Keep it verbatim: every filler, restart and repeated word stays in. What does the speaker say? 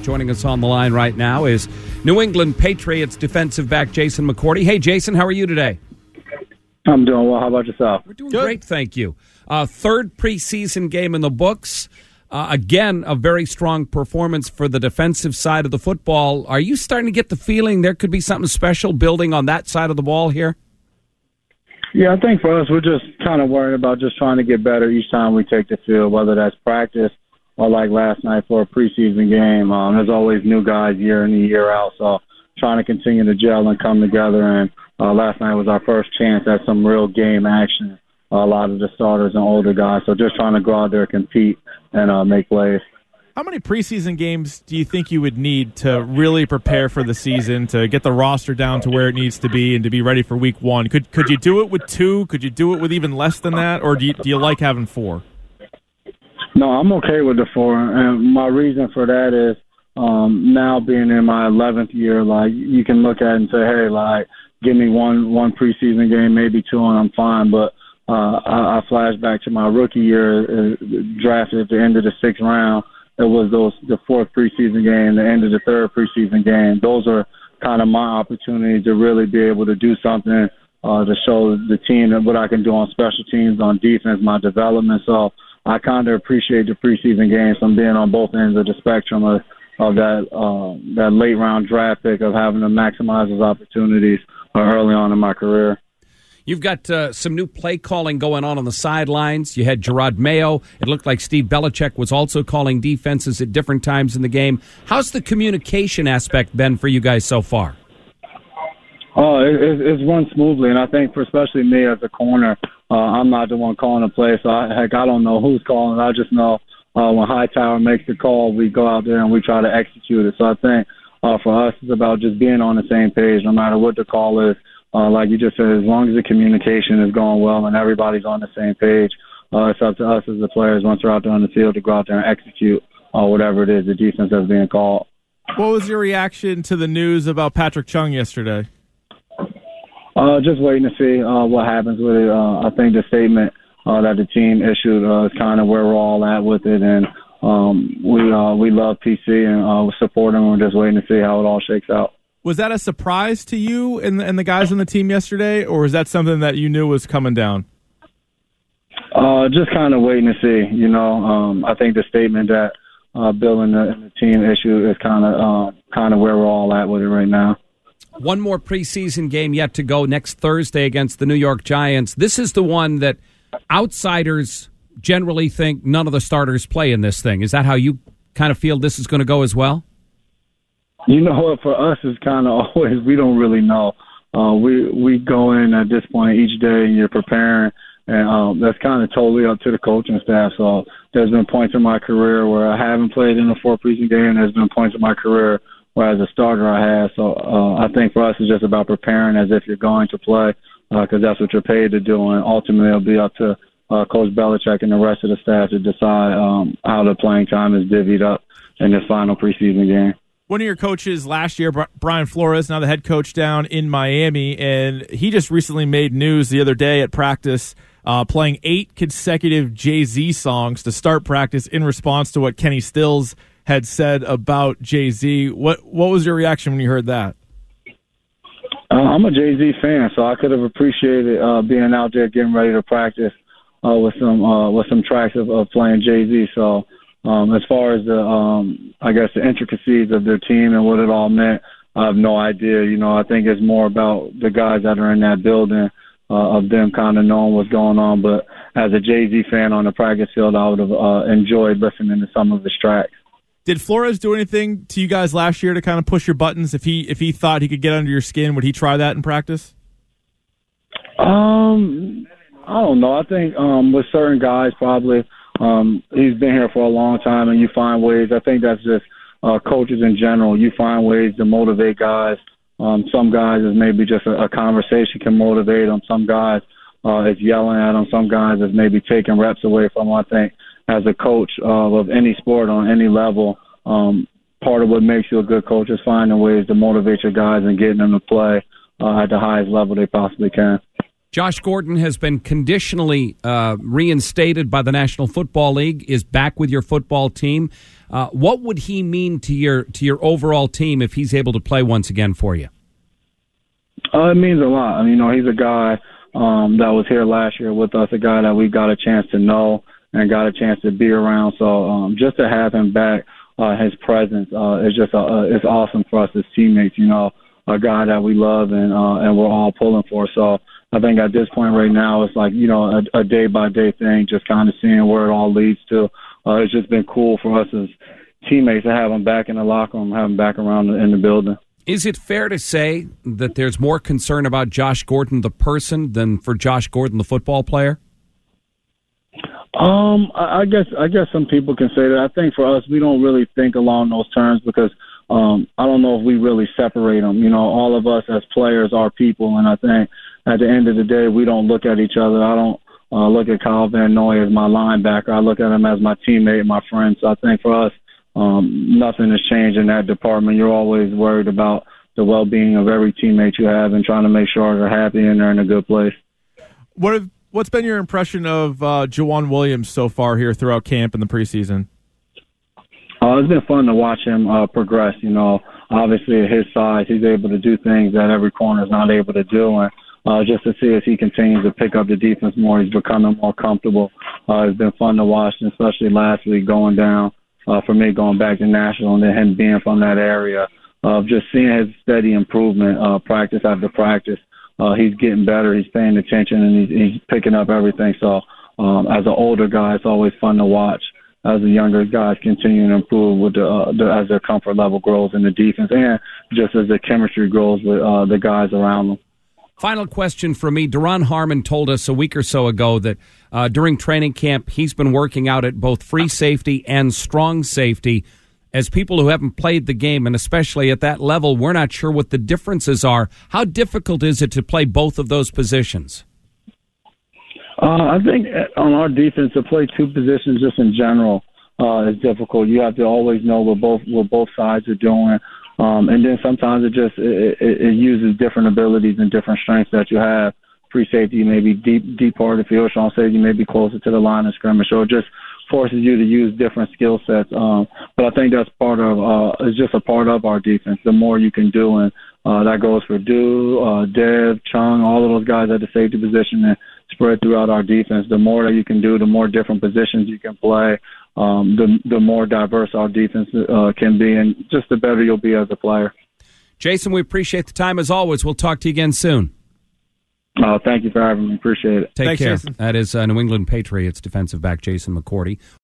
Joining us on the line right now is New England Patriots defensive back Jason McCourty. Hey, Jason, how are you today? I'm doing well. How about yourself? We're doing Good. Great, thank you. Uh, third preseason game in the books. Uh, again, a very strong performance for the defensive side of the football. Are you starting to get the feeling there could be something special building on that side of the ball here? Yeah, I think for us, we're just kind of worried about just trying to get better each time we take the field, whether that's practice or like last night for a preseason game. Um, there's always new guys year in and year out, so trying to continue to gel and come together. And uh, last night was our first chance at some real game action. Uh, a lot of the starters and older guys, so just trying to go out there, compete, and uh, make plays. How many preseason games do you think you would need to really prepare for the season, to get the roster down to where it needs to be and to be ready for week one? Could could you do it with two? Could you do it with even less than that? Or do you, do you like having four? No, I'm okay with the four. And my reason for that is um, now being in my eleventh year, like you can look at it and say, hey, like give me one, one preseason game, maybe two, and I'm fine. But uh, I, I flash back to my rookie year, uh, drafted at the end of the sixth round. It was those the fourth preseason game, the end of the third preseason game. Those are kind of my opportunities to really be able to do something uh, to show the team what I can do on special teams, on defense, my development. So I kind of appreciate the preseason games from being on both ends of the spectrum of, of that uh, that late round draft pick, of having to maximize those opportunities uh, early on in my career. You've got uh, some new play calling going on on the sidelines. You had Gerard Mayo. It looked like Steve Belichick was also calling defenses at different times in the game. How's the communication aspect been for you guys so far? Oh, it, it's run smoothly, and I think for especially me as a corner, uh, I'm not the one calling the play, so I, heck, I don't know who's calling. I just know uh, when Hightower makes the call, we go out there and we try to execute it. So I think uh, for us, it's about just being on the same page, no matter what the call is. Uh, like you just said, as long as the communication is going well and everybody's on the same page, uh, it's up to us as the players, once we're out there on the field, to go out there and execute uh, whatever it is, the defense that's being called. What was your reaction to the news about Patrick Chung yesterday? Uh, just waiting to see uh, what happens with it. Uh, I think the statement uh, that the team issued uh, is kind of where we're all at with it, and um, we uh, we love P C and uh, we support him. We're just waiting to see how it all shakes out. Was that a surprise to you and the, and the guys on the team yesterday, or is that something that you knew was coming down? Uh, just kind of waiting to see. You know, um, I think the statement that uh, Bill and the, and the team issued is kind of uh, kind of where we're all at with it right now. One more preseason game yet to go next Thursday against the New York Giants. This is the one that outsiders generally think none of the starters play in this thing. Is that how you kind of feel this is going to go as well? You know what, for us, it's kind of always, we don't really know. Uh, we we go in at this point each day and you're preparing, and um, that's kind of totally up to the coaching staff. So there's been points in my career where I haven't played in a four preseason game, and there's been points in my career where as a starter I have. So uh, I think for us it's just about preparing as if you're going to play, because uh, that's what you're paid to do, and ultimately it'll be up to uh, Coach Belichick and the rest of the staff to decide um, how the playing time is divvied up in this final preseason game. One of your coaches last year, Brian Flores, now the head coach down in Miami, and he just recently made news the other day at practice, uh, playing eight consecutive Jay-Z songs to start practice in response to what Kenny Stills had said about Jay-Z. What what was your reaction when you heard that? Uh, I'm a Jay-Z fan, so I could have appreciated uh, being out there getting ready to practice uh, with some uh, with some tracks of, of playing Jay-Z. So. Um, as far as the, um, I guess, the intricacies of their team and what it all meant, I have no idea. You know, I think it's more about the guys that are in that building, uh, of them kind of knowing what's going on. But as a Jay-Z fan on the practice field, I would have uh, enjoyed listening to some of his tracks. Did Flores do anything to you guys last year to kind of push your buttons? If he if he thought he could get under your skin, would he try that in practice? Um, I don't know. I think um, with certain guys probably. Um, he's been here for a long time, and you find ways. I think that's just uh, coaches in general. You find ways to motivate guys. Um, some guys is maybe just a, a conversation can motivate them. Some guys uh, is yelling at them. Some guys is maybe taking reps away from them. I think as a coach uh, of any sport on any level, um, part of what makes you a good coach is finding ways to motivate your guys and getting them to play uh, at the highest level they possibly can. Josh Gordon has been conditionally uh, reinstated by the National Football League, is back with your football team. Uh, what would he mean to your to your overall team if he's able to play once again for you? Uh, it means a lot. I mean, you know, he's a guy um, that was here last year with us, a guy that we got a chance to know and got a chance to be around. So um, just to have him back, uh, his presence uh, is just uh, it's awesome for us as teammates. You know, a guy that we love and uh, and we're all pulling for. So I think at this point right now, it's like, you know, a, a day-by-day thing, just kind of seeing where it all leads to. Uh, it's just been cool for us as teammates to have him back in the locker room, have him back around in the building. Is it fair to say that there's more concern about Josh Gordon, the person, than for Josh Gordon, the football player? Um, I I guess I guess some people can say that. I think for us, we don't really think along those terms because um, I don't know if we really separate them. You know, all of us as players are people, and I think at the end of the day, we don't look at each other. I don't uh, look at Kyle Van Noy as my linebacker. I look at him as my teammate, my friend. So I think for us, um, nothing has changed in that department. You're always worried about the well-being of every teammate you have and trying to make sure they're happy and they're in a good place. What have, what's been your impression of uh, Juwan Williams so far here throughout camp in the preseason? Uh, it's been fun to watch him uh, progress. You know, obviously at his size, he's able to do things that every corner is not able to do. And uh, just to see as he continues to pick up the defense more, he's becoming more comfortable. Uh, it's been fun to watch, and especially last week going down, uh, for me going back to National and then him being from that area, of uh, just seeing his steady improvement uh, practice after practice. Uh, he's getting better. He's paying attention, and he's, he's picking up everything. So um, as an older guy, it's always fun to watch as the younger guys continue to improve with the, uh, the, as their comfort level grows in the defense and just as the chemistry grows with uh, the guys around them. Final question for me. Duron Harmon told us a week or so ago that uh, during training camp, he's been working out at both free safety and strong safety. As people who haven't played the game, and especially at that level, we're not sure what the differences are. How difficult is it to play both of those positions? Uh, I think on our defense, to play two positions just in general uh, is difficult. You have to always know what both what both sides are doing. Um, and then sometimes it just it, it, it uses different abilities and different strengths that you have. Free safety, you may be deep, deep part of the field. Strong safety, you may be closer to the line of scrimmage. So it just forces you to use different skill sets. Um, but I think that's part of uh, it's just a part of our defense. The more you can do, and uh, that goes for Du, uh, Dev, Chung, all of those guys at the safety position and spread throughout our defense. The more that you can do, the more different positions you can play. Um, the the more diverse our defense uh, can be, and just the better you'll be as a player. Jason, we appreciate the time as always. We'll talk to you again soon. Uh, thank you for having me. Appreciate it. Take Thanks, care. Jason. That is uh, New England Patriots defensive back Jason McCourty.